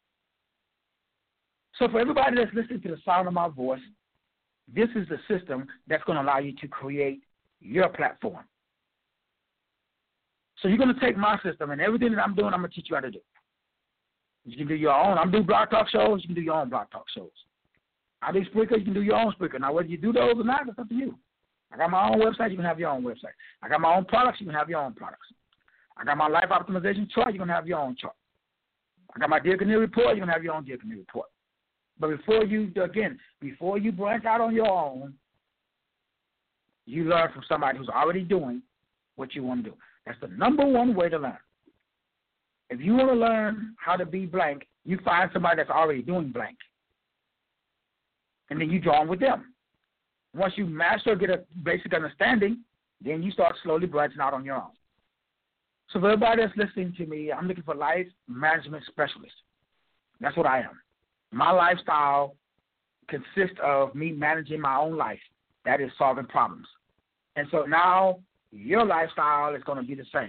Speaker 2: So for everybody that's listening to the sound of my voice, this is the system that's going to allow you to create your platform. So you're going to take my system, and everything that I'm doing, I'm going to teach you how to do. You can do your own. I'm doing blog talk shows. You can do your own blog talk shows. I do Spreaker. You can do your own Spreaker. Now, whether you do those or not, that's up to you. I got my own website, you can have your own website. I got my own products, you can have your own products. I got my life optimization chart, you can have your own chart. I got my Dear Canary report, you can have your own Dear Canary report. But before you, again, before you branch out on your own, you learn from somebody who's already doing what you want to do. That's the number one way to learn. If you want to learn how to be blank, you find somebody that's already doing blank. And then you join with them. Once you master or get a basic understanding, then you start slowly branching out on your own. So for everybody that's listening to me, I'm looking for life management specialists. That's what I am. My lifestyle consists of me managing my own life. That is solving problems. And so now your lifestyle is going to be the same.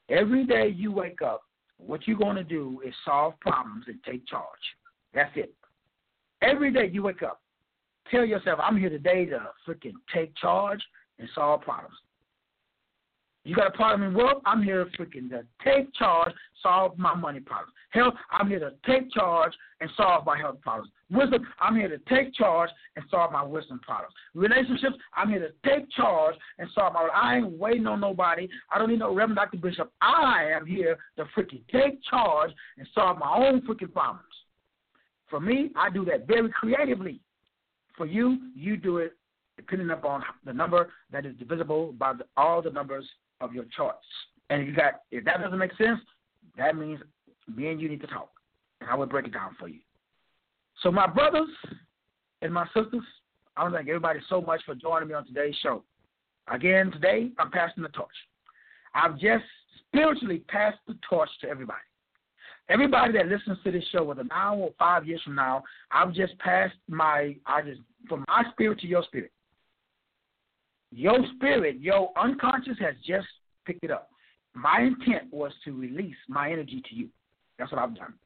Speaker 2: Every day you wake up, what you're going to do is solve problems and take charge. That's it. Every day you wake up, tell yourself, I'm here today to freaking take charge and solve problems. You got a problem in work? I'm here freaking to take charge, solve my money problems. Health, I'm here to take charge and solve my health problems. Wisdom, I'm here to take charge and solve my wisdom problems. Relationships, I'm here to take charge and solve my. I ain't waiting on nobody. I don't need no Reverend Doctor Bishop. I am here to freaking take charge and solve my own freaking problems. For me, I do that very creatively. For you, you do it depending upon the number that is divisible by the, all the numbers of your charts. And if you got, if that doesn't make sense, that means me and you need to talk, and I will break it down for you. So my brothers and my sisters, I want to thank everybody so much for joining me on today's show. Again, today I'm passing the torch. I've just spiritually passed the torch to everybody. Everybody that listens to this show, whether now or five years from now, I've just passed my, I just, from my spirit to your spirit. Your spirit, your unconscious has just picked it up. My intent was to release my energy to you. That's what I've done.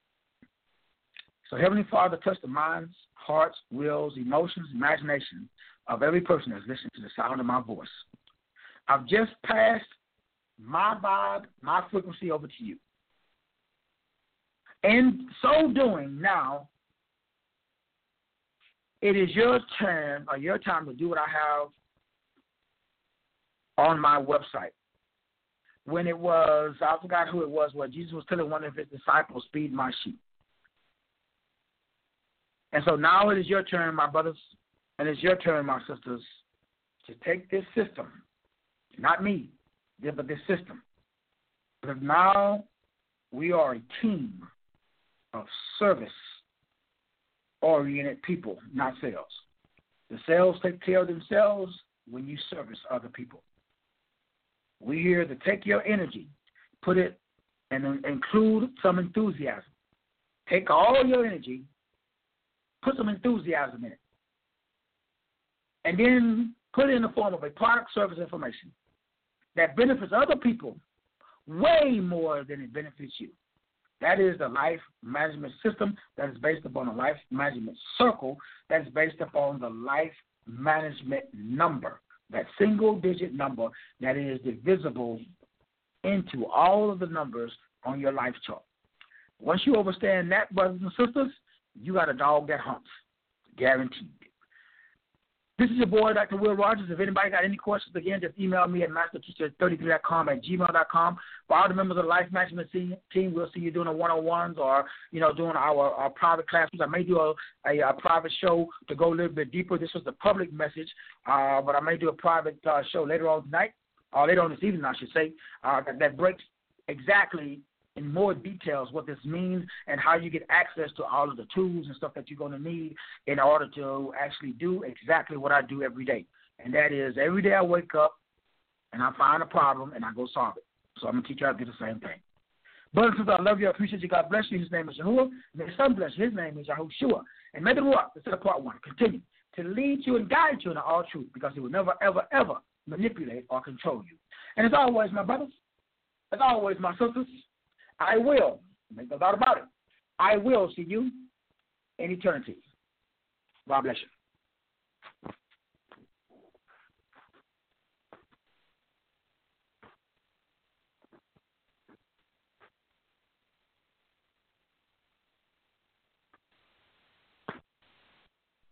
Speaker 2: So Heavenly Father, touch the minds, hearts, wills, emotions, imagination of every person that's listening to the sound of my voice. I've just passed my vibe, my frequency over to you. In so doing, now, it is your turn or your time to do what I have on my website. When it was, I forgot who it was, where Jesus was telling one of his disciples, feed my sheep. And so now it is your turn, my brothers, and it's your turn, my sisters, to take this system, not me, but this system. Because now we are a team of service-oriented people, not sales. The sales take care of themselves when you service other people. We're here to take your energy, put it, and include some enthusiasm. Take all your energy, put some enthusiasm in it, and then put it in the form of a product, service, information that benefits other people way more than it benefits you. That is the life management system that is based upon a life management circle that is based upon the life management number, that single-digit number that is divisible into all of the numbers on your life chart. Once you understand that, brothers and sisters, you got a dog that hunts, guaranteed. This is your boy, Doctor Will Rogers. If anybody got any questions, again, just email me at master teacher thirty-three dot com at gmail dot com. For all the members of the Life Management team, we'll see you doing a one-on-ones or, you know, doing our, our private classes. I may do a, a, a private show to go a little bit deeper. This was the public message, uh, but I may do a private uh, show later on tonight, or later on this evening, I should say, uh, that, that breaks exactly in more details what this means and how you get access to all of the tools and stuff that you're going to need in order to actually do exactly what I do every day. And that is every day I wake up and I find a problem and I go solve it. So I'm going to teach you how to do the same thing. Brothers and sisters, I love you. I appreciate you. God bless you. His name is Yahuwah. May the Son bless you. His name is Yahushua. And may the Ruach, instead of part one, continue to lead you and guide you in all truth, because he will never, ever, ever manipulate or control you. And as always, my brothers, as always, my sisters, I will, make no doubt about it, I will see you in eternity. God bless you.